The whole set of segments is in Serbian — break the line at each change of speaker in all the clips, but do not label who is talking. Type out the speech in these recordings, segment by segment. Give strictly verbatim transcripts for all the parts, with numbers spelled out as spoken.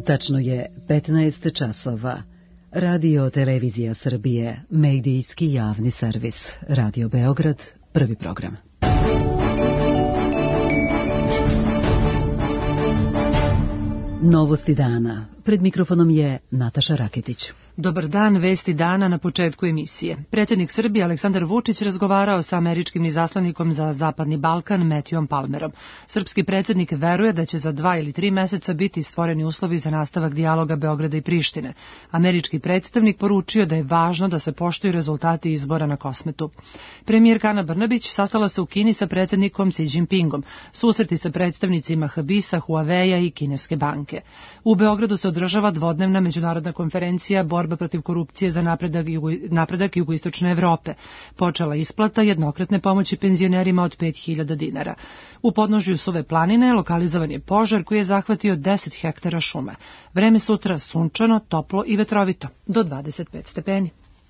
Tačno je petnaest časova. Radio Televizija Srbije, medijski javni servis. Radio Beograd, prvi program. Novosti dana. Pred mikrofonom je Nataša Raketić.
Dobar dan, vesti dana na početku emisije. Predsjednik Srbije Aleksandar Vučić razgovarao sa američkim izaslanikom za Zapadni Balkan Matthewom Palmerom. Srpski predsjednik veruje da će za dva ili tri meseca biti stvoreni uslovi za nastavak dijaloga Beograda i Prištine. Američki predstavnik poručio da je važno da se poštuju rezultati izbora na Kosmetu. Premijerka Ana Brnabić sastala se u Kini sa predsjednikom Xi Jinpingom, susreti sa predstavnicima Habisa, Huaweia i Kineske banke. U Beogradu se održava dvodnevna međunarodna konferencija borba protiv korupcije za napredak, jugo, napredak jugoistočne Evrope. Počela isplata jednokratne pomoći penzionerima od pet hiljada dinara. U podnožju Suve planine lokalizovan je požar koji je zahvatio deset hektara šume. Vreme sutra sunčano, toplo i vetrovito, do dvadeset pet stepeni.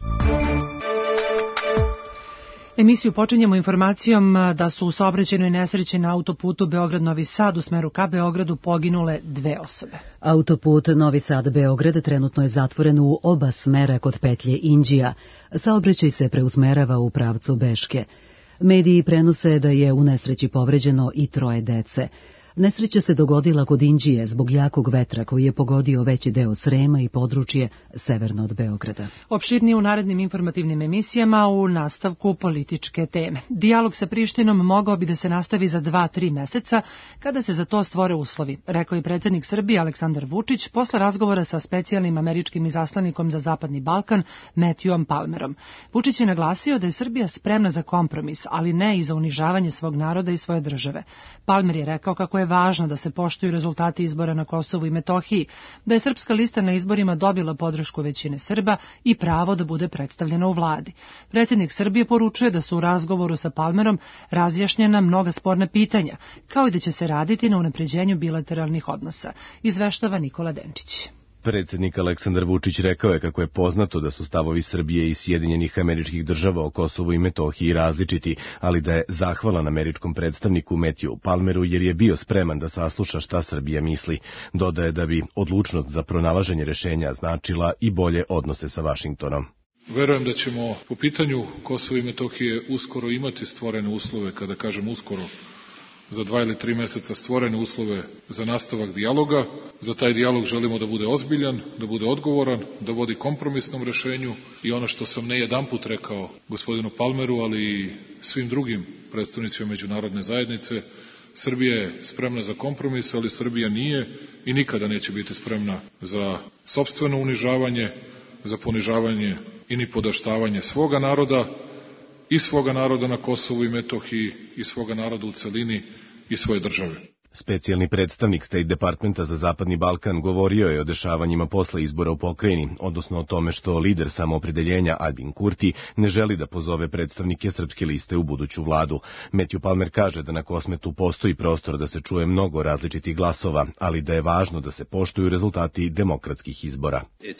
Emisiju počinjemo informacijom da su u saobraćajnoj nesreći na autoputu Beograd-Novi Sad u smeru ka Beogradu poginule dve osobe.
Autoput Novi Sad-Beograd trenutno je zatvoren u oba smera kod petlje Inđija. Saobraćaj se preusmerava u pravcu Beške. Mediji prenose da je u nesreći povređeno i troje dece. Nesreća se dogodila kod Inđije zbog jakog vetra koji je pogodio veći deo Srema i područje severno od Beograda.
Opširnije u narednim informativnim emisijama u nastavku političke teme. Dijalog sa Prištinom mogao bi da se nastavi za dva, tri meseca kada se za to stvore uslovi, rekao je predsjednik Srbije Aleksandar Vučić posle razgovora sa specijalnim američkim izaslanikom za Zapadni Balkan Matthewom Palmerom. Vučić je naglasio da je Srbija spremna za kompromis, ali ne i za unižavanje svog naroda i svoje države. Palmer je rekao kako je važno da se poštuju rezultati izbora na Kosovu i Metohiji, da je srpska lista na izborima dobila podršku većine Srba i pravo da bude predstavljena u vladi. Predsjednik Srbije poručuje da su u razgovoru sa Palmerom razjašnjena mnoga sporna pitanja, kao i da će se raditi na unapređenju bilateralnih odnosa, izveštava Nikola Denčić.
Predsjednik Aleksandar Vučić rekao je kako je poznato da su stavovi Srbije i Sjedinjenih Američkih Država o Kosovu i Metohiji različiti, ali da je zahvalan američkom predstavniku Matthewu Palmeru jer je bio spreman da sasluša šta Srbija misli. Dodaje da bi odlučnost za pronalaženje rešenja značila i bolje odnose sa Vašingtonom.
Verujem da ćemo po pitanju Kosova i Metohije uskoro imati stvorene uslove, kada kažem uskoro, za dva ili tri meseca stvorene uslove za nastavak dijaloga. Za taj dijalog želimo da bude ozbiljan, da bude odgovoran, da vodi kompromisnom rešenju i ono što sam ne jedanput rekao gospodinu Palmeru, ali i svim drugim predstavnicima međunarodne zajednice, Srbija je spremna za kompromis, ali Srbija nije i nikada neće biti spremna za sopstveno unižavanje, za ponižavanje i ni podaštavanje svoga naroda, i svoga naroda na Kosovu i Metohiji, i svoga naroda u celini, i svoje države.
Specijalni predstavnik State Departmenta za Zapadni Balkan govorio je o dešavanjima posle izbora u pokrajini, odnosno o tome što lider samoopredeljenja Albin Kurti ne želi da pozove predstavnike srpske liste u buduću vladu. Matthew Palmer kaže da na Kosmetu postoji prostor da se čuje mnogo različitih glasova, ali da je važno da se poštuju rezultati demokratskih izbora.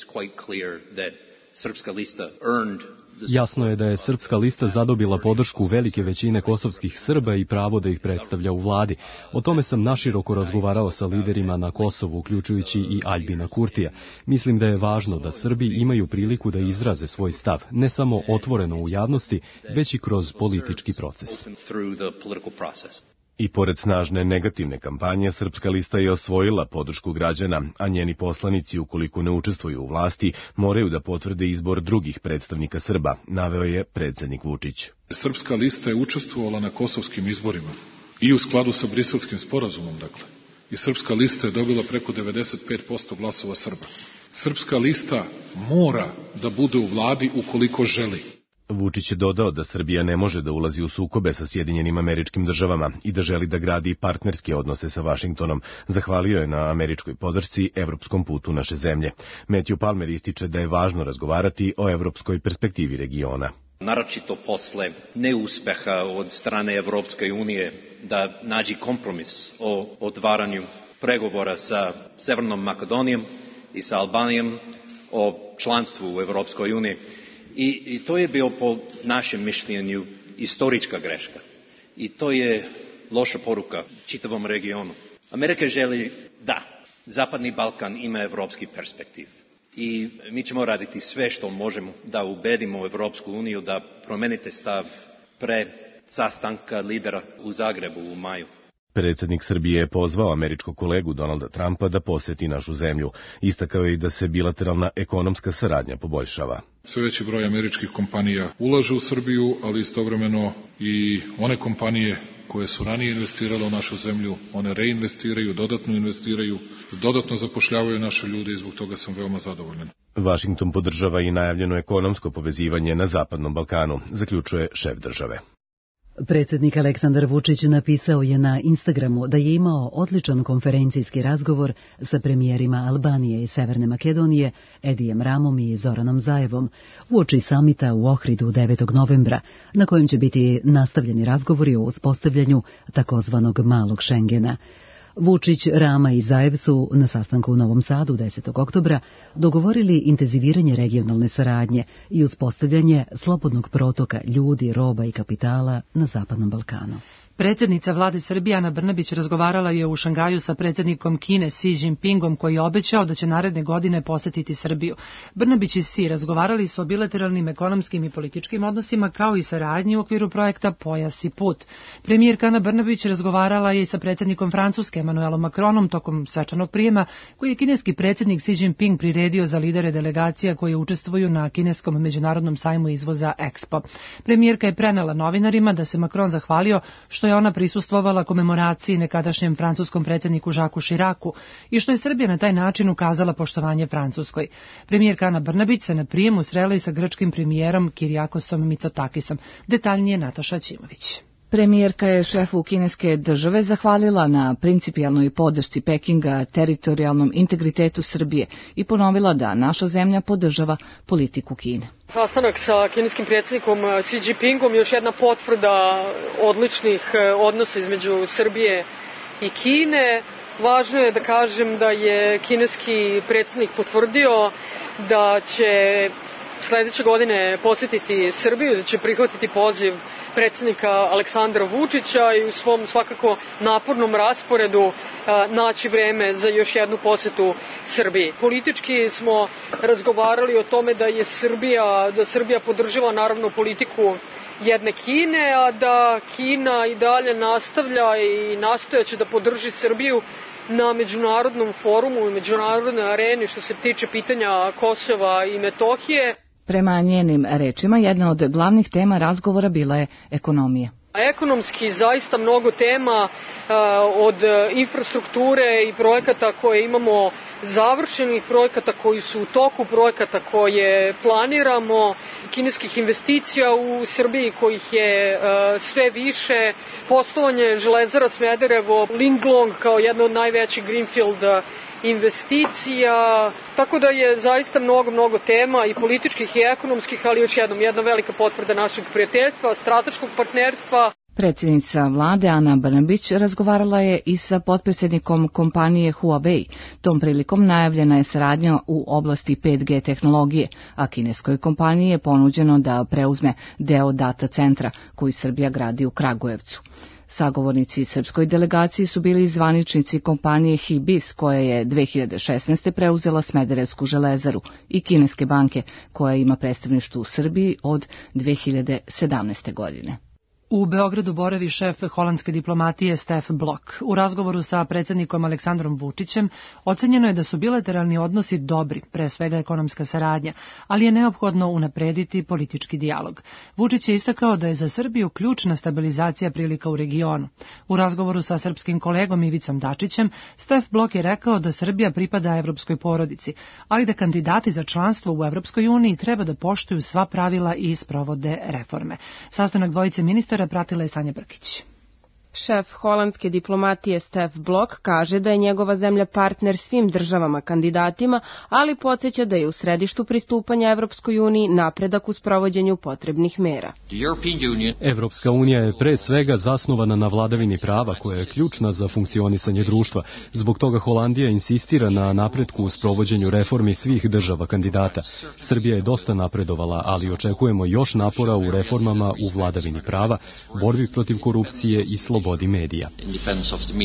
Srpska lista earned
Jasno je da je Srpska lista zadobila podršku velike većine kosovskih Srba i pravo da ih predstavlja u vladi. O tome sam naširoko razgovarao sa liderima na Kosovu, uključujući i Albina Kurtija. Mislim da je važno da Srbi imaju priliku da izraze svoj stav, ne samo otvoreno u javnosti, već i kroz politički proces.
I pored snažne negativne kampanje, Srpska lista je osvojila podršku građana, a njeni poslanici, ukoliko ne učestvuju u vlasti, moraju da potvrde izbor drugih predstavnika Srba, naveo je predsjednik Vučić.
Srpska lista je učestvovala na kosovskim izborima i u skladu sa Briselskim sporazumom, dakle. I Srpska lista je dobila preko devedeset pet posto glasova Srba. Srpska lista mora da bude u vladi ukoliko želi.
Vučić je dodao da Srbija ne može da ulazi u sukobe sa Sjedinjenim Američkim Državama i da želi da gradi partnerske odnose sa Vašingtonom. Zahvalio je na američkoj podršci evropskom putu naše zemlje. Matthew Palmer ističe da je važno razgovarati o evropskoj perspektivi regiona.
Naročito posle neuspeha od strane Evropske unije da nađi kompromis o otvaranju pregovora sa Severnom Makedonijom i sa Albanijom o članstvu u Evropskoj uniji. I, I to je bio po našem mišljenju istorička greška. I to je loša poruka čitavom regionu. Amerika želi da Zapadni Balkan ima evropski perspektiv i mi ćemo raditi sve što možemo da ubedimo Evropsku uniju da promenite stav pre sastanka lidera u Zagrebu u maju.
Predsjednik Srbije je pozvao američkog kolegu Donalda Trumpa da poseti našu zemlju. Istakao je i da se bilateralna ekonomska saradnja poboljšava.
Sve veći broj američkih kompanija ulaže u Srbiju, ali istovremeno i one kompanije koje su ranije investirale u našu zemlju, one reinvestiraju, dodatno investiraju, dodatno zapošljavaju naše ljude i zbog toga sam veoma zadovoljan.
Washington podržava i najavljeno ekonomsko povezivanje na Zapadnom Balkanu, zaključuje šef države.
Predsjednik Aleksandar Vučić napisao je na Instagramu da je imao odličan konferencijski razgovor sa premijerima Albanije i Severne Makedonije, Edijem Ramom i Zoranom Zaevom, uoči samita u Ohridu devetog novembra, na kojem će biti nastavljeni razgovori o uspostavljanju takozvanog malog Šengena. Vučić, Rama i Zaev su na sastanku u Novom Sadu desetog oktobra dogovorili intenziviranje regionalne saradnje i uspostavljanje slobodnog protoka ljudi, roba i kapitala na Zapadnom Balkanu.
Predsjednica vlade Srbije Ana Brnabić razgovarala je u Šangaju sa predsjednikom Kine Xi Jinpingom, koji je obećao da će naredne godine posetiti Srbiju. Brnabić i Xi razgovarali su o bilateralnim ekonomskim i političkim odnosima, kao i saradnji u okviru projekta Pojas i put. Premijerka Ana Brnabić razgovarala je i sa predsjednikom Francuske Emmanuelom Macronom tokom svečanog prijema, koji je kineski predsjednik Xi Jinping priredio za lidere delegacija koje učestvuju na kineskom međunarodnom sajmu izvoza Expo. Premijerka je prenela novinarima da se Macron zahvalio što je ona prisustvovala komemoraciji nekadašnjem francuskom predsjedniku Jacques Chiracu i što je Srbija na taj način ukazala poštovanje Francuskoj. Premijerka Ana Brnabić se na prijemu srela i sa grčkim premijerom Kirijakosom Mitsotakisom. Detaljnije Nataša Ćimović.
Premijerka je šefu kineske države zahvalila na principijelnoj podršci Pekinga teritorijalnom integritetu Srbije i ponovila da naša zemlja podržava politiku Kine.
Sastanak sa kineskim predsjednikom Xi Jinpingom je još jedna potvrda odličnih odnosa između Srbije i Kine. Važno je da kažem da je kineski predsjednik potvrdio da će sledeće godine posjetiti Srbiju, da će prihvatiti poziv predsjednika Aleksandra Vučića i u svom svakako napornom rasporedu naći vreme za još jednu posjetu Srbiji. Politički smo razgovarali o tome da je Srbija, da Srbija podržava naravno politiku jedne Kine, a da Kina i dalje nastavlja i nastojaće da podrži Srbiju na međunarodnom forumu i međunarodnoj areni što se tiče pitanja Kosova i Metohije.
Prema njenim rečima, jedna od glavnih tema razgovora bila je ekonomija.
Ekonomski zaista mnogo tema, od infrastrukture i projekata koje imamo završenih, projekata koji su u toku, projekata koje planiramo, kineskih investicija u Srbiji kojih je sve više, poslovanje Železara Smederevo, Linglong kao jedna od najvećih greenfield investicija, tako da je zaista mnogo, mnogo tema i političkih i ekonomskih, ali još jednom jedna velika potvrda našeg prijateljstva, strateškog partnerstva.
Predsjednica vlade Ana Brnabić razgovarala je i sa potpredsjednikom kompanije Huawei. Tom prilikom najavljena je saradnja u oblasti pet G tehnologije, a kineskoj kompaniji je ponuđeno da preuzme deo data centra koji Srbija gradi u Kragujevcu. Sagovornici srpskoj delegaciji su bili zvaničnici kompanije Hibis, koja je dve hiljade šesnaeste. preuzela Smederevsku železaru, i kineske banke, koja ima predstavništvo u Srbiji od dve hiljade sedamnaeste. godine.
U Beogradu boravi šef holandske diplomatije Stef Blok. U razgovoru sa predsjednikom Aleksandrom Vučićem ocenjeno je da su bilateralni odnosi dobri, pre svega ekonomska saradnja, ali je neophodno unaprediti politički dijalog. Vučić je istakao da je za Srbiju ključna stabilizacija prilika u regionu. U razgovoru sa srpskim kolegom Ivicom Dačićem, Stef Blok je rekao da Srbija pripada evropskoj porodici, ali da kandidati za članstvo u Evropskoj uniji treba da poštuju sva pravila i sprovode reforme. Sastanak dvojice ministara pratila je Sanja Brkić.
Šef holandske diplomatije Stef Blok kaže da je njegova zemlja partner svim državama kandidatima, ali podsjeća da je u središtu pristupanja Evropskoj uniji napredak u sprovođenju potrebnih mera.
Evropska unija je pre svega zasnovana na vladavini prava, koja je ključna za funkcionisanje društva. Zbog toga Holandija insistira na napretku u sprovođenju reformi svih država kandidata. Srbija je dosta napredovala, ali očekujemo još napora u reformama u vladavini prava, borbi protiv korupcije i slobodi medija.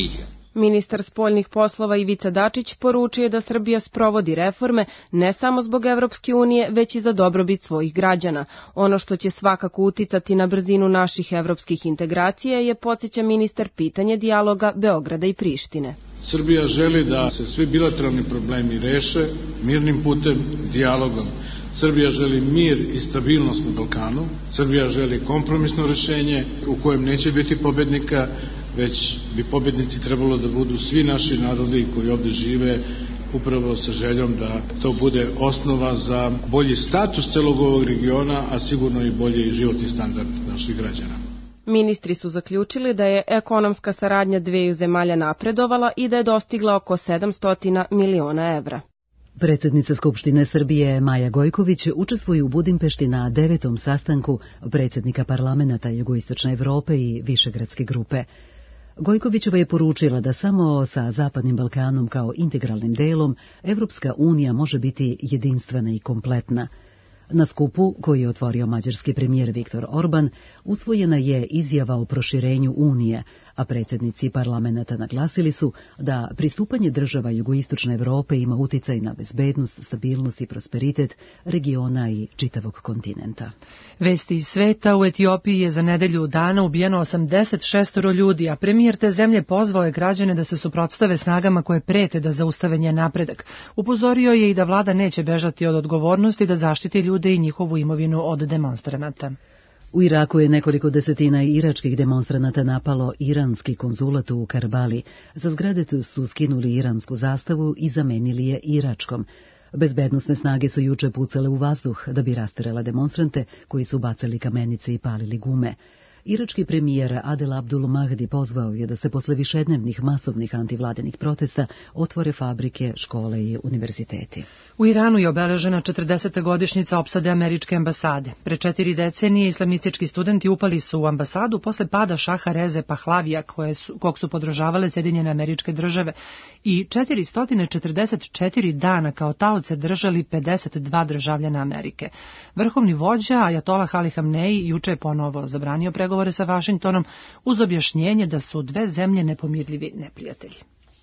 Ministar spoljnih poslova Ivica Dačić poručuje da Srbija sprovodi reforme ne samo zbog Evropske unije, već i za dobrobit svojih građana. Ono što će svakako uticati na brzinu naših evropskih integracija je, podsjeća ministar, pitanje dijaloga Beograda i Prištine.
Srbija želi da se svi bilateralni problemi reše mirnim putem, dijalogom. Srbija želi mir i stabilnost na Balkanu. Srbija želi kompromisno rešenje u kojem neće biti pobednika, već bi pobednici trebalo da budu svi naši narodi koji ovde žive, upravo sa željom da to bude osnova za bolji status celog ovog regiona, a sigurno i bolji životni standard naših građana.
Ministri su zaključili da je ekonomska saradnja dveju zemalja napredovala i da je dostigla oko sedamsto miliona evra.
Predsjednica Skupštine Srbije Maja Gojković učestvuje u Budimpešti na devetom sastanku predsjednika parlamenta Jugoistočne Evrope i Višegradske grupe. Gojkovićeva je poručila da samo sa Zapadnim Balkanom kao integralnim delom Evropska unija može biti jedinstvena i kompletna. Na skupu, koji je otvorio mađarski premijer Viktor Orban, usvojena je izjava o proširenju Unije, a predsjednici parlamenta naglasili su da pristupanje država Jugoistočne Evrope ima uticaj na bezbednost, stabilnost i prosperitet regiona i čitavog kontinenta.
Vesti iz sveta: u Etiopiji je za nedelju dana ubijeno osamdeset šest ljudi, a premijer te zemlje pozvao je građane da se suprotstave snagama koje prete da zaustave njen napredak. Upozorio je i da vlada neće bežati od odgovornosti da zaštiti ljude i njihovu imovinu od demonstranata.
U Iraku je nekoliko desetina iračkih demonstranata napalo iranski konzulat u Karbali. Za zgrade su skinuli iransku zastavu i zamenili je iračkom. Bezbednosne snage su juče pucale u vazduh da bi rasterale demonstrante koji su bacali kamenice i palili gume. Irački premijer Adel Abdul Mahdi pozvao je da se posle višednevnih masovnih antivladinih protesta otvore fabrike, škole i univerziteti.
U Iranu je obeležena četrdeseta godišnjica opsade američke ambasade. Pre četiri decenije islamistički studenti upali su u ambasadu posle pada šaha Reze Pahlavija, koje su, kog su podržavale Sjedinjene Američke Države, i četiristo četrdeset četiri dana kao taoce držali pedeset dva državljana Amerike. Vrhovni vođa Ajatolah Ali Hamneji juče je ponovo zabranio pregovore sa Vašingtonom uz objašnjenje da su dve zemlje nepomirljivi neprijatelji.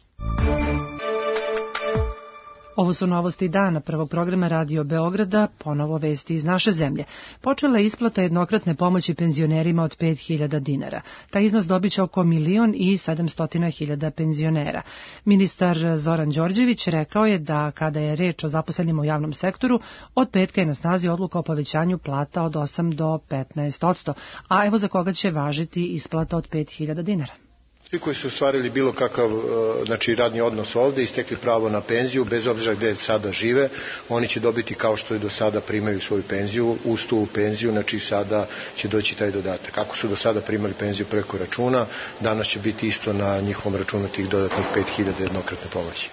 Ovo su novosti dana prvog programa Radio Beograda, ponovo vesti iz naše zemlje. Počela je isplata jednokratne pomoći penzionerima od pet hiljada dinara. Taj iznos dobiće oko milion i sedamstotina hiljada penzionera. Ministar Zoran Đorđević rekao je da kada je reč o zaposlenima u javnom sektoru, od petka je na snazi odluka o povećanju plata od osam do petnaest odsto, a evo za koga će važiti isplata od pet hiljada dinara.
Svi koji su ostvarili bilo kakav znači, radni odnos ovde i stekli pravo na penziju, bez obzira gde sada žive, oni će dobiti kao što i do sada primaju svoju penziju, uz tu penziju, znači sada će doći taj dodatak. Ako su do sada primali penziju preko računa, danas će biti isto na njihovom računu tih dodatnih pet hiljada jednokratne pomoći.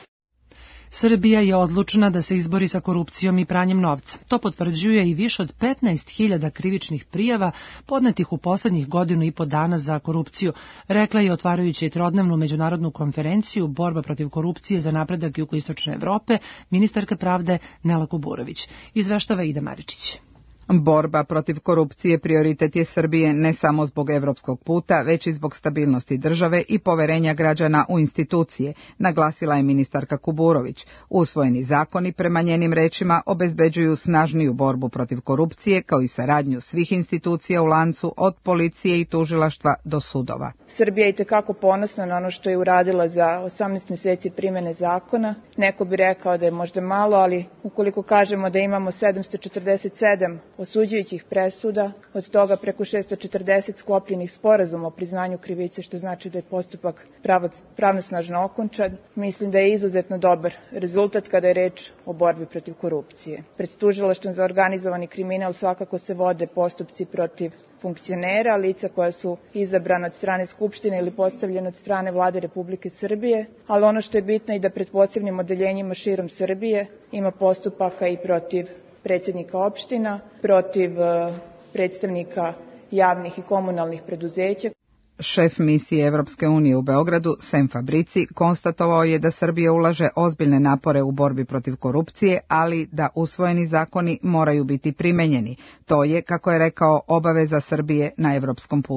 Srbija je odlučna da se izbori sa korupcijom i pranjem novca. To potvrđuje i više od petnaest hiljada krivičnih prijava podnetih u poslednjih godinu i po dana za korupciju, rekla je otvarajući trodnevnu međunarodnu konferenciju Borba protiv korupcije za napredak Jugoistočne Evrope ministarka pravde Nela Kuburović. Izveštava Ida Maričić.
Borba protiv korupcije prioritet je Srbije ne samo zbog evropskog puta, već i zbog stabilnosti države i poverenja građana u institucije, naglasila je ministarka Kuburović. Usvojeni zakoni, prema njenim rečima, obezbeđuju snažniju borbu protiv korupcije, kao i saradnju svih institucija u lancu, od policije i tužilaštva do sudova.
Srbija je itekako ponosna na ono što je uradila za osamnaest meseci primene zakona. Neko bi rekao da je možda malo, ali ukoliko kažemo da imamo sedamsto četrdeset sedam osuđujućih presuda, od toga preko šesto četrdeset sklopljenih sporazuma o priznanju krivice, što znači da je postupak pravnosnažno okončan, mislim da je izuzetno dobar rezultat kada je reč o borbi protiv korupcije. Pred tužilaštvom za organizovani kriminal svakako se vode postupci protiv funkcionera, lica koja su izabrana od strane Skupštine ili postavljena od strane Vlade Republike Srbije, ali ono što je bitno i da pred posebnim odeljenjima širom Srbije ima postupaka i protiv predsjednika opština, protiv predstavnika javnih i komunalnih preduzeća.
Šef misije Evropske unije u Beogradu, Sem Fabrici, konstatovao je da Srbija ulaže ozbiljne napore u borbi protiv korupcije, ali da usvojeni zakoni moraju biti primenjeni. To je, kako je rekao, obaveza Srbije na evropskom putu.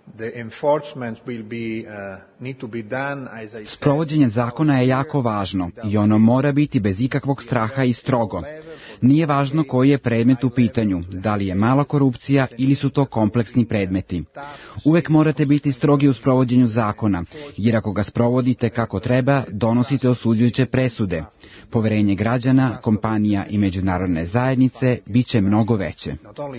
Sprovođenje zakona je jako važno i ono mora biti bez ikakvog straha i strogo. Nije važno koji je predmet u pitanju, da li je mala korupcija ili su to kompleksni predmeti. Uvek morate biti strogi u sprovođenju zakona, jer ako ga sprovodite kako treba, donosite osuđujuće presude. Poverenje građana, kompanija i međunarodne zajednice bit će mnogo veće.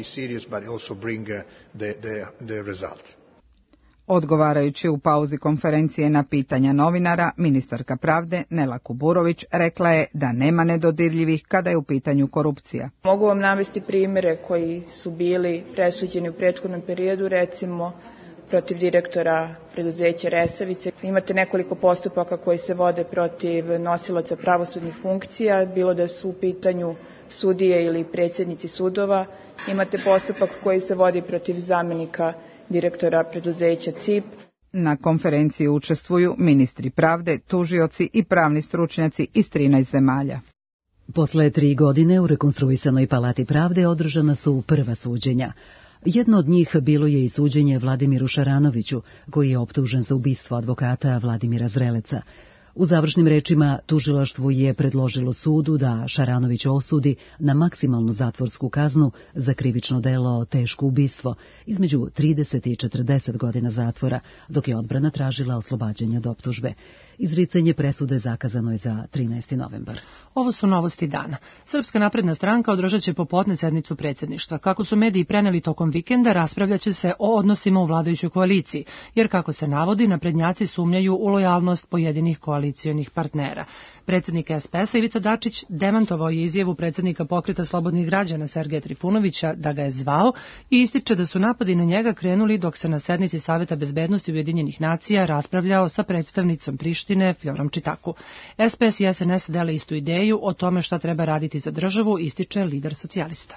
Odgovarajući u pauzi konferencije na pitanja novinara, ministarka pravde Nela Kuburović rekla je da nema nedodirljivih kada je u pitanju korupcija.
Mogu vam navesti primjere koji su bili presuđeni u prethodnom periodu, recimo protiv direktora preduzeća Resavice. Imate nekoliko postupaka koji se vode protiv nosilaca pravosudnih funkcija, bilo da su u pitanju sudije ili predsjednici sudova. Imate postupak koji se vodi protiv zamenika direktora preduzeća C I P.
Na konferenciji učestvuju ministri pravde, tužioci i pravni stručnjaci iz trinaest zemalja.
Posle tri godine u rekonstruisanoj Palati pravde održana su prva suđenja. Jedno od njih bilo je i suđenje Vladimiru Šaranoviću, koji je optužen za ubistvo advokata Vladimira Zreleca. U završnim rečima tužilaštvo je predložilo sudu da Šaranović osudi na maksimalnu zatvorsku kaznu za krivično delo teško ubistvo, između trideset i četrdeset godina zatvora, dok je odbrana tražila oslobađanje od optužbe. Izricanje presude zakazano je za trinaesti novembar.
Ovo su novosti dana. Srpska napredna stranka održat će popodne sednicu predsjedništva. Kako su mediji preneli tokom vikenda, raspravljaće se o odnosima u vladajućoj koaliciji, jer kako se navodi, naprednjaci sumnjaju u lojalnost pojedinih koalicijonih partnera. Predsjednik S P S-a Ivica Dačić demantovao je izjavu predsjednika Pokreta slobodnih građana Sergeja Trifunovića da ga je zvao i ističe da su napadi na njega krenuli dok se na sednici Saveta bezbednosti Ujedinjenih nacija raspravljao sa predstavnicom Prištine Fljorom Čitaku. S P S i S N S dele istu ideju o tome šta treba raditi za državu, ističe lider socijalista.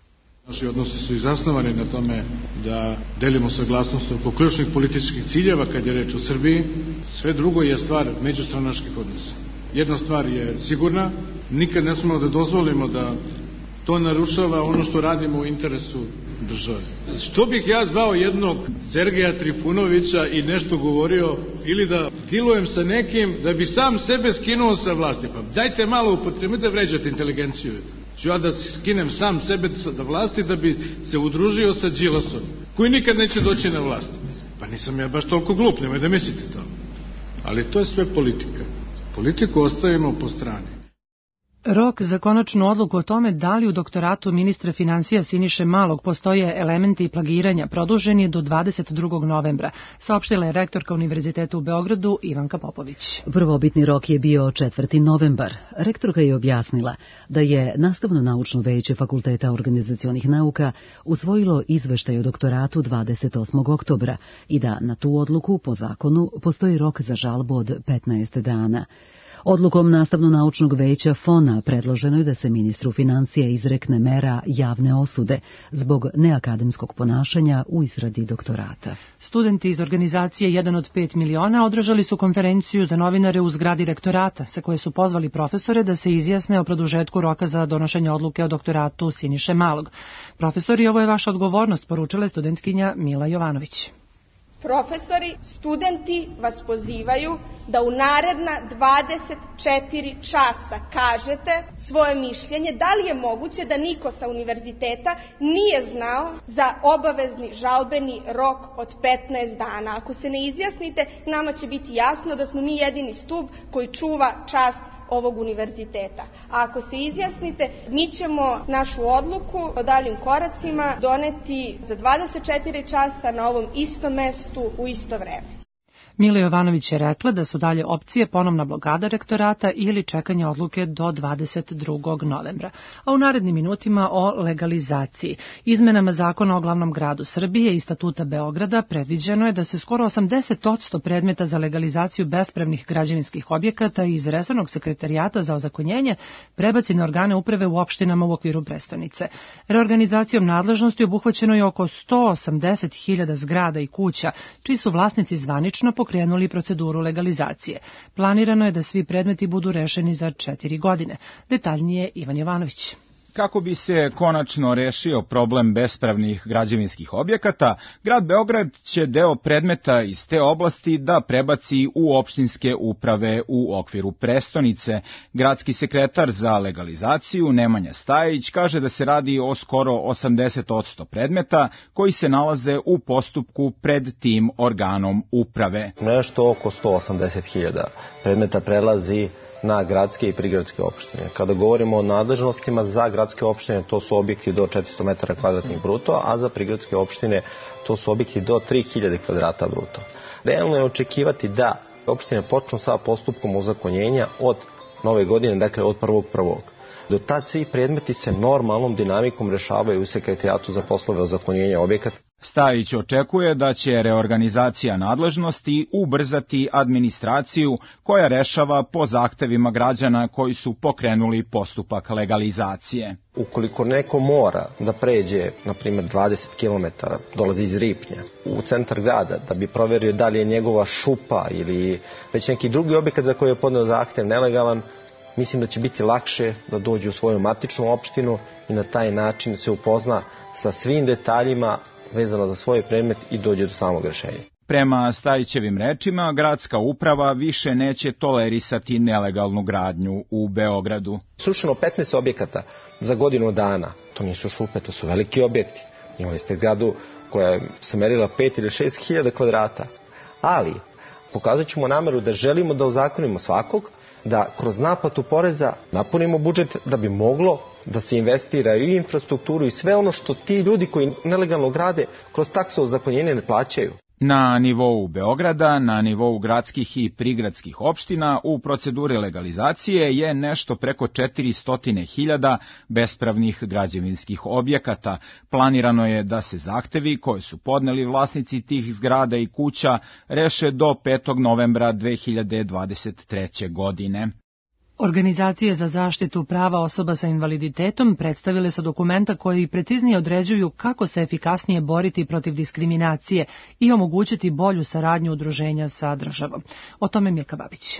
Naši odnosi su i zasnovani na tome da delimo saglasnost oko ključnih političkih ciljeva kad je reč o Srbiji. Sve drugo je stvar međustranačkih odnosa. Jedna stvar je sigurna, nikad ne smemo da dozvolimo da to narušava ono što radimo u interesu države. Što bih ja zvao jednog Sergeja Trifunovića i nešto govorio ili da dilujem sa nekim da bi sam sebe skinuo sa vlasti? Pa dajte malo upotrebite da vređate inteligenciju. Ću ja da skinem sam sebe sa vlasti da bi se udružio sa Đilasom, koji nikad neće doći na vlast. Pa nisam ja baš toliko glup, nemoj da mislite to. Ali to je sve politika. Politiku ostavimo po strani.
Rok za konačnu odluku o tome da li u doktoratu ministra financija Siniše Malog postoje elementi plagiranja produžen je do dvadeset drugog novembra, saopštila je rektorka Univerziteta u Beogradu Ivanka Popović.
Prvobitni rok je bio četvrti novembar. Rektorka je objasnila da je Nastavno-naučno veće Fakulteta organizacionih nauka usvojilo izveštaj o doktoratu dvadeset osmog oktobra i da na tu odluku po zakonu postoji rok za žalbu od petnaest dana. Odlukom Nastavno-naučnog veća F O N-a predloženo je da se ministru financija izrekne mera javne osude zbog neakademskog ponašanja u izradi doktorata.
Studenti iz organizacije jedan od pet miliona održali su konferenciju za novinare u zgradi rektorata, sa koje su pozvali profesore da se izjasne o produžetku roka za donošenje odluke o doktoratu Siniše Malog. Profesori, ovo je vaša odgovornost, poručila je studentkinja Mila Jovanović.
Profesori, studenti vas pozivaju da u naredna dvadeset četiri časa kažete svoje mišljenje da li je moguće da niko sa univerziteta nije znao za obavezni žalbeni rok od petnaest dana. Ako se ne izjasnite, nama će biti jasno da smo mi jedini stub koji čuva čast ovog univerziteta. A ako se izjasnite, mi ćemo našu odluku o daljim koracima doneti za dvadeset četiri časa na ovom istom mestu u isto vreme.
Mila Jovanović je rekla da su dalje opcije ponovna blokada rektorata ili čekanje odluke do dvadeset drugog novembra. A u narednim minutima o legalizaciji. Izmenama zakona o glavnom gradu Srbije i statuta Beograda predviđeno je da se skoro osamdeset posto predmeta za legalizaciju bespravnih građevinskih objekata iz resornog sekretarijata za ozakonjenje prebaci na organe uprave u opštinama u okviru prestonice. Reorganizacijom nadležnosti obuhvaćeno je oko sto osamdeset hiljada zgrada i kuća, čiji su vlasnici zvanično pokrenuli proceduru legalizacije. Planirano je da svi predmeti budu rešeni za četiri godine. Detaljnije Ivan Jovanović.
Kako bi se konačno rešio problem bespravnih građevinskih objekata, grad Beograd će deo predmeta iz te oblasti da prebaci u opštinske uprave u okviru prestonice. Gradski sekretar za legalizaciju Nemanja Stajić kaže da se radi o skoro osamdeset posto predmeta koji se nalaze u postupku pred tim organom uprave.
Nešto oko sto osamdeset hiljada predmeta prelazi na gradske i prigradske opštine. Kada govorimo o nadležnostima za gradske opštine, to su objekti do četiristo metara kvadratnih bruto, a za prigradske opštine to su objekti do tri hiljade kvadrata bruto. Realno je očekivati da opštine počnu sa postupkom ozakonjenja od nove godine, dakle od prvog prvog. Do tad svi predmeti se normalnom dinamikom rešavaju u Sekretarijatu za poslove ozakonjenja objekata.
Stajić očekuje da će reorganizacija nadležnosti ubrzati administraciju koja rešava po zahtevima građana koji su pokrenuli postupak legalizacije.
Ukoliko neko mora da pređe, na primjer, dvadeset kilometara, dolazi iz Ripnja, u centar grada, da bi proverio da li je njegova šupa ili već neki drugi objekat za koji je podneo zahtev nelegalan, mislim da će biti lakše da dođe u svoju matičnu opštinu i na taj način se upozna sa svim detaljima vezano za svoj predmet i dođe do samog rešenja.
Prema Stajićevim rečima, gradska uprava više neće tolerisati nelegalnu gradnju u Beogradu.
Srušeno petnaest objekata za godinu dana. To nisu šupe, to su veliki objekti. Imali ste zgradu koja se merila pet ili šest hiljada kvadrata. Ali pokazat ćemo nameru da želimo da ozakonimo svakog, da kroz naplatu poreza napunimo budžet da bi moglo da se investira i infrastrukturu i sve ono što ti ljudi koji nelegalno grade kroz takso ozakonjenje ne plaćaju.
Na nivou Beograda, na nivou gradskih i prigradskih opština u proceduri legalizacije je nešto preko četiristo hiljada bespravnih građevinskih objekata. Planirano je da se zahtevi koje su podneli vlasnici tih zgrada i kuća reše do petog novembra dve hiljade dvadeset treće. godine.
Organizacije za zaštitu prava osoba sa invaliditetom predstavile su dokumenta koji preciznije određuju kako se efikasnije boriti protiv diskriminacije i omogućiti bolju saradnju udruženja sa državom. O tome Milka Babić.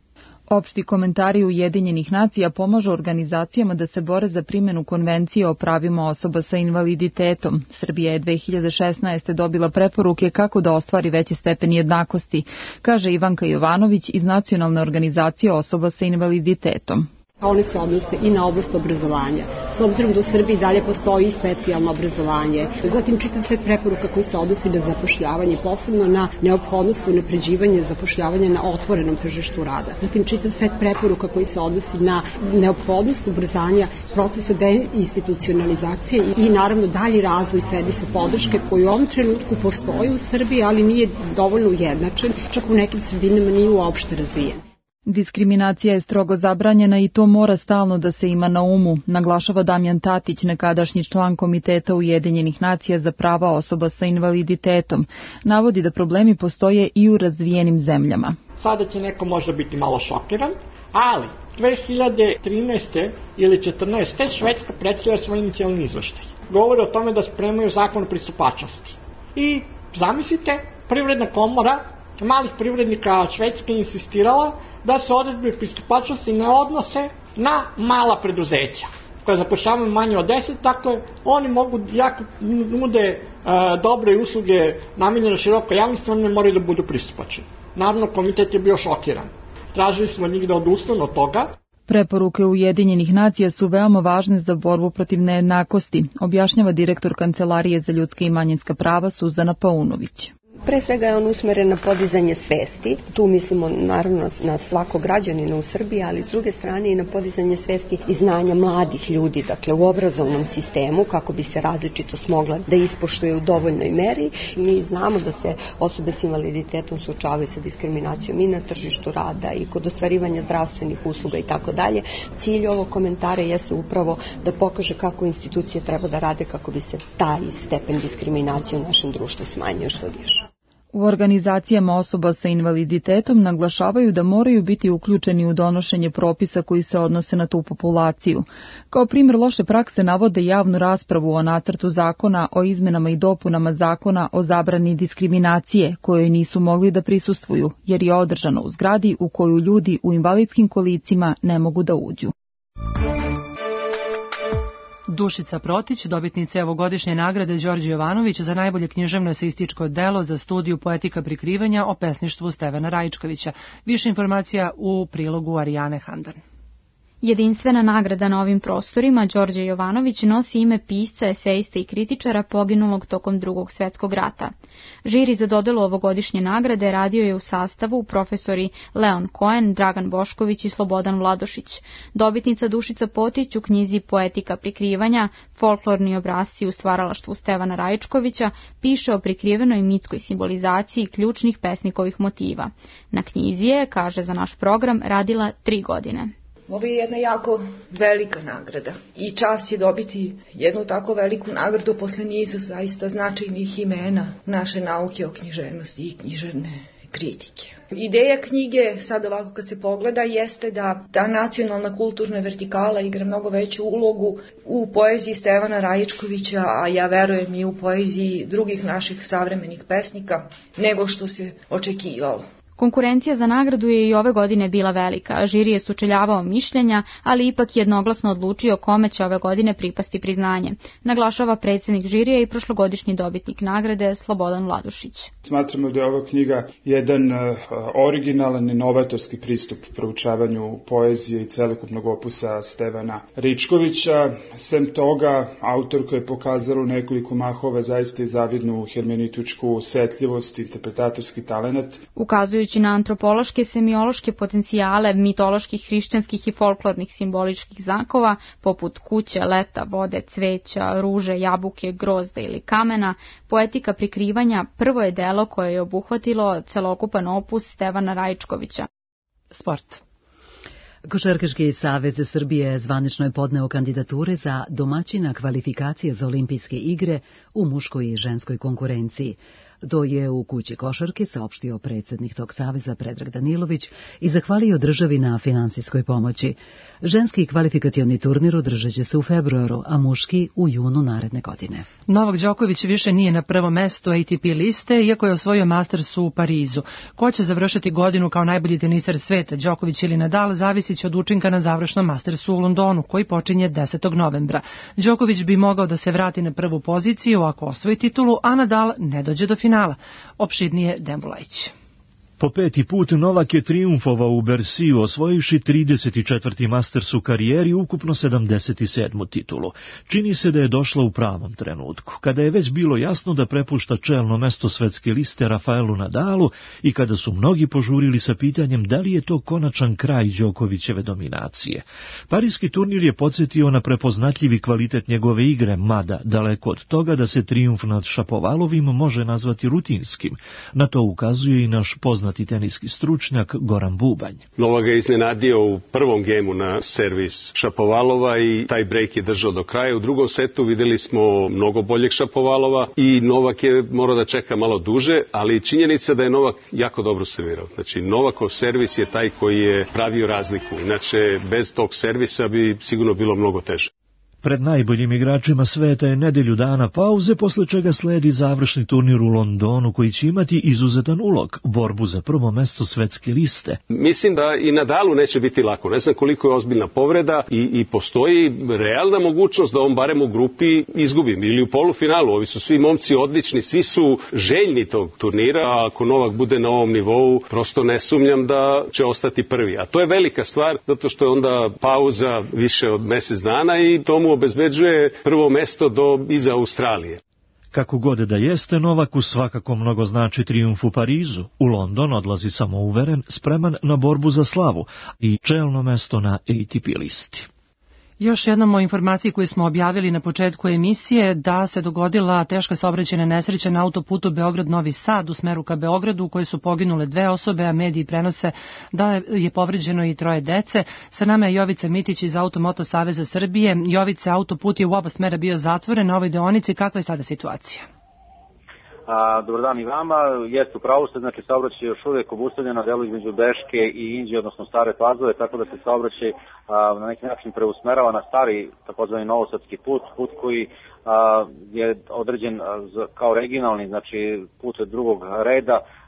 Opšti komentari Ujedinjenih nacija pomažu organizacijama da se bore za primjenu Konvencije o pravima osoba sa invaliditetom. Srbija je dve hiljade šesnaeste. dobila preporuke kako da ostvari veći stepen jednakosti, kaže Ivanka Jovanović iz Nacionalne organizacije osoba sa invaliditetom.
One se odnose i na oblast obrazovanja. S obzirom da u Srbiji dalje postoji i specijalno obrazovanje. Zatim čitav set preporuka koji se odnosi na zapošljavanje, posebno na neophodnost unapređivanja zapošljavanja na otvorenom tržištu rada. Zatim čitav set preporuka koji se odnosi na neophodnost ubrzanja procesa deinstitucionalizacije i naravno dalji razvoj servisa podrške koji u ovom trenutku postoji u Srbiji, ali nije dovoljno ujednačen, čak u nekim sredinama nije uopšte razvijen.
Diskriminacija je strogo zabranjena i to mora stalno da se ima na umu, naglašava Damjan Tatić, nekadašnji član Komiteta Ujedinjenih nacija za prava osoba sa invaliditetom. Navodi da problemi postoje i u razvijenim zemljama.
Sada će neko možda biti malo šokiran, ali dve hiljade trinaeste. ili četrnaeste. Švedska predstavlja svoj inicijalni izveštaj. Govori o tome da spremaju zakon o pristupačnosti. I zamislite, Privredna komora malih privrednika Švedske insistirala da se odredbe pristupačnosti ne odnose na mala preduzeća koja zapošljavaju manje od deset, dakle oni mogu jako nude e, dobre usluge namijenjene široko javnosti, oni ne moraju da budu pristupačni. Naravno, komitet je bio šokiran. Tražili smo njih da odustanu od toga.
Preporuke Ujedinjenih nacija su veoma važne za borbu protiv nejednakosti, objašnjava direktor Kancelarije za ljudska i manjinska prava Suzana Paunović.
Pre svega je on usmeren na podizanje svesti, tu mislimo naravno na svakog građanina u Srbiji, ali s druge strane i na podizanje svesti i znanja mladih ljudi, dakle u obrazovnom sistemu, kako bi se različitost mogla da ispoštuje u dovoljnoj meri. Mi znamo da se osobe s invaliditetom suočavaju sa diskriminacijom i na tržištu rada i kod ostvarivanja zdravstvenih usluga i tako dalje. Cilj ovog komentara jeste upravo da pokaže kako institucije treba da rade kako bi se taj stepen diskriminacije u našem društvu smanjio što više.
U organizacijama osoba sa invaliditetom naglašavaju da moraju biti uključeni u donošenje propisa koji se odnose na tu populaciju. Kao primjer loše prakse navode javnu raspravu o nacrtu zakona o izmenama i dopunama zakona o zabrani diskriminacije, kojoj nisu mogli da prisustvuju, jer je održano u zgradi u koju ljudi u invalidskim kolicima ne mogu da uđu.
Dušica Protić, dobitnica ovogodišnje nagrade Đorđe Jovanović za najbolje književno eseističko delo za studiju Poetika prikrivanja o pesništvu Stevana Rajičkovića. Više informacija u prilogu Arijane Handan.
Jedinstvena nagrada na ovim prostorima Đorđe Jovanović nosi ime pisca, eseista i kritičara poginulog tokom Drugog svjetskog rata. Žiri za dodelu ovogodišnje nagrade radio je u sastavu profesori Leon Cohen, Dragan Bošković i Slobodan Vladošić. Dobitnica Dušica Potić u knjizi Poetika prikrivanja, folklorni obrasci u stvaralaštvu Stevana Rajičkovića, piše o prikrivenoj mitskoj simbolizaciji ključnih pesnikovih motiva. Na knjizi je, kaže za naš program, radila tri godine.
Ovo je jedna jako velika nagrada i čast je dobiti jednu tako veliku nagradu posle niza zaista značajnih imena naše nauke o književnosti i književne kritike. Ideja knjige, sad ovako kad se pogleda, jeste da ta nacionalna kulturna vertikala igra mnogo veću ulogu u poeziji Stevana Rajičkovića, a ja verujem i u poeziji drugih naših savremenih pesnika, nego što se očekivalo.
Konkurencija za nagradu je i ove godine bila velika. Žiri je sučeljavao mišljenja, ali ipak jednoglasno odlučio kome će ove godine pripasti priznanje. Naglašava predsjednik žirija i prošlogodišnji dobitnik nagrade Slobodan Vladušić.
Smatramo da je ova knjiga jedan originalan i novatorski pristup proučavanju poezije i celokupnog opusa Stevana Rajičkovića. Sem toga, autorka je pokazala u nekoliko mahova zaista i zavidnu hermenitičku osetljivost, interpretatorski talenat.
Ukazujući na antropološke, semiološke potencijale mitoloških, hrišćanskih i folklornih simboličkih znakova, poput kuće, leta, vode, cveća, ruže, jabuke, grozda ili kamena, Poetika prikrivanja prvo je delo koje je obuhvatilo celokupan opus Stevana Rajičkovića.
Sport. Košarkaški savez Srbije zvanično je podneo kandidature za domaćina kvalifikacije za olimpijske igre u muškoj i ženskoj konkurenciji. To je u kući košarke saopštio predsjednik tog saveza Predrag Danilović i zahvalio državi na finansijskoj pomoći. Ženski kvalifikacioni turnir održat će se u februaru, a muški u junu naredne godine.
Novak Đoković više nije na prvom mestu A T P liste, iako je osvojio Masters u Parizu. Ko će završiti godinu kao najbolji tenisar sveta, Đoković ili Nadal, zavisit će od učinka na završnom Mastersu u Londonu, koji počinje desetog novembra. Đoković bi mogao da se vrati na prvu poziciju ako osvoji titulu, a Nadal ne dođe do finala. Opširnije Dembulajić.
Po peti put Novak je trijumfovao u Bersiju, osvojivši trideset četvrti Masters u karijeri, ukupno sedamdeset sedmu titulu. Čini se da je došla u pravom trenutku, kada je već bilo jasno da prepušta čelno mesto svetske liste Rafaelu Nadalu i kada su mnogi požurili sa pitanjem da li je to konačan kraj Đokovićeve dominacije. Parijski turnir je podsjetio na prepoznatljivi kvalitet njegove igre, mada daleko od toga da se trijumf nad Šapovalovim može nazvati rutinskim. Na to ukazuje i naš poznat i teniski stručnjak Goran Bubanj.
Novak ga iznenadio u prvom gemu na servis Šapovalova i taj break je držao do kraja. U drugom setu videli smo mnogo boljeg Šapovalova i Novak je morao da čeka malo duže, ali činjenica da je Novak jako dobro servirao. Znači, Novakov servis je taj koji je pravio razliku. Inače, bez tog servisa bi sigurno bilo mnogo teže.
Pred najboljim igračima sveta je nedelju dana pauze, posle čega sledi završni turnir u Londonu koji će imati izuzetan ulog, borbu za prvo mesto svetske liste.
Mislim da i Nadalu neće biti lako. Ne znam koliko je ozbiljna povreda i, i postoji realna mogućnost da on barem u grupi izgubi ili u polufinalu. Ovi su svi momci odlični, svi su željni tog turnira, a ako Novak bude na ovom nivou, prosto ne sumnjam da će ostati prvi. A to je velika stvar, zato što je onda pauza više od mjesec dana i tomu obezbeđuje prvo mesto do iza Australije.
Kako god da jeste, Novaku svakako mnogo znači trijumf u Parizu. U London odlazi samouveren, spreman na borbu za slavu i čelno mesto na A T P listi.
Još jednom o informaciji koju smo objavili na početku emisije, da se dogodila teška saobraćajna nesreća na autoputu Beograd-Novi Sad u smeru ka Beogradu, u kojoj su poginule dve osobe, a mediji prenose da je povređeno i troje dece. Sa nama je Jovica Mitić iz Automoto Saveza Srbije. Jovice, autoput je u oba smera bio zatvoren na ovoj deonici. Kakva je sada situacija?
A, dobar dan i vama, jeste upravo ste, znači saobraćaj je još uvijek obustavljen na delu između Beške i Inđije, odnosno Stare Pazove, tako da se saobraćaj a, na neki način preusmerava na stari takozvani novosadski put, put koji a, je određen a, za, kao regionalni, znači put drugog reda,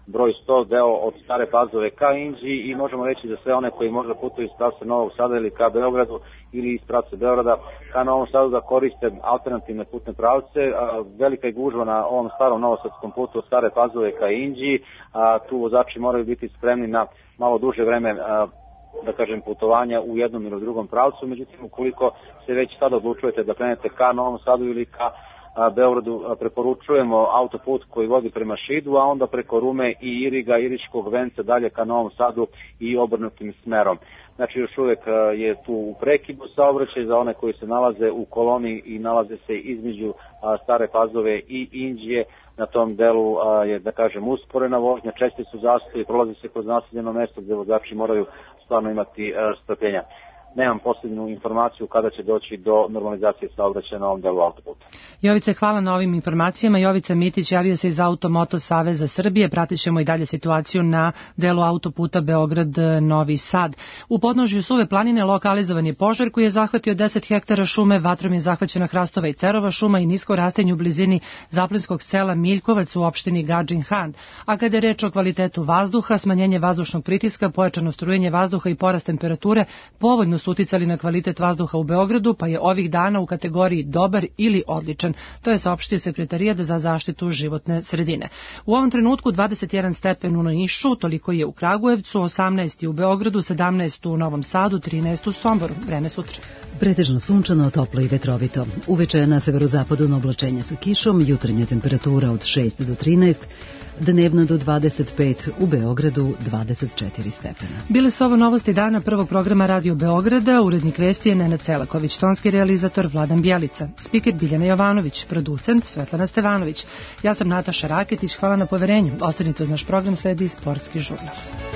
broj sto, deo od Stare Pazove ka Inđiji, i možemo reći da sve one koji možda putuju iz pravca Novog Sada ili ka Beogradu ili iz pravca Beograda ka Novom Sadu da koriste alternativne putne pravce. Velika je gužva na ovom starom novosadskom putu od Stare Pazove ka Inđiji, tu vozači moraju biti spremni na malo duže vreme, da kažem, putovanja u jednom ili u drugom pravcu. Međutim, ukoliko se već sada odlučujete da krenete ka Novom Sadu ili ka Beogradu, preporučujemo autoput koji vodi prema Šidu, a onda preko Rume i Iriga, Iričkog venca dalje ka Novom Sadu i obrnutim smerom. Znači, još uvek je tu u prekidu saobraćaj za one koji se nalaze u koloni i nalaze se između Stare Pazove i Inđije. Na tom delu je, da kažem, usporena vožnja, česti su zastoji, prolazi se kroz naseljeno mesto gde vozači moraju stvarno imati strpljenja. Nemam posljednju informaciju kada će doći do normalizacije saobraćaja na ovom delu autoputa.
Jovice, hvala na ovim informacijama. Jovica Mitić javio se iz Automoto Saveza Srbije. Pratit ćemo i dalje situaciju na delu autoputa Beograd-Novi Sad. U podnožju Suve planine lokalizovan je požar koji je zahvatio deset hektara šume, vatrom je zahvaćena hrastova i cerova šuma i nisko rastenje u blizini zaplinskog sela Miljkovac u opštini Gadžin Han. A kada je reč o kvalitetu vazduha, smanjenje vazdušnog pritiska, pojačano strujenje vazduha i porast temperature povoljno su uticali na kvalitet vazduha u Beogradu, pa je ovih dana u kategoriji dobar ili odličan. To je saopštio Sekretarijat za zaštitu životne sredine. U ovom trenutku dvadeset jedan stepen u Nišu, toliko je u Kragujevcu, osamnaest u Beogradu, sedamnaest u Novom Sadu, trinaest u Somboru. Vreme sutra.
Pretežno sunčano, toplo i vetrovito. Uveče na severozapadu na oblačenje sa kišom, jutarnja temperatura od šest do trinaest, dnevno do dvadeset pet, u Beogradu dvadeset četiri stepena.
Bile su ovo novosti dana prvog programa Radio Beograda, urednik vesti je Nenad Selaković, tonski realizator Vladan Bjelica, spiker Biljana Jovanović, producent Svetlana Stevanović. Ja sam Nataša Raketić, hvala na poverenju. Ostanite uz naš program, sledi Sportski žurnal.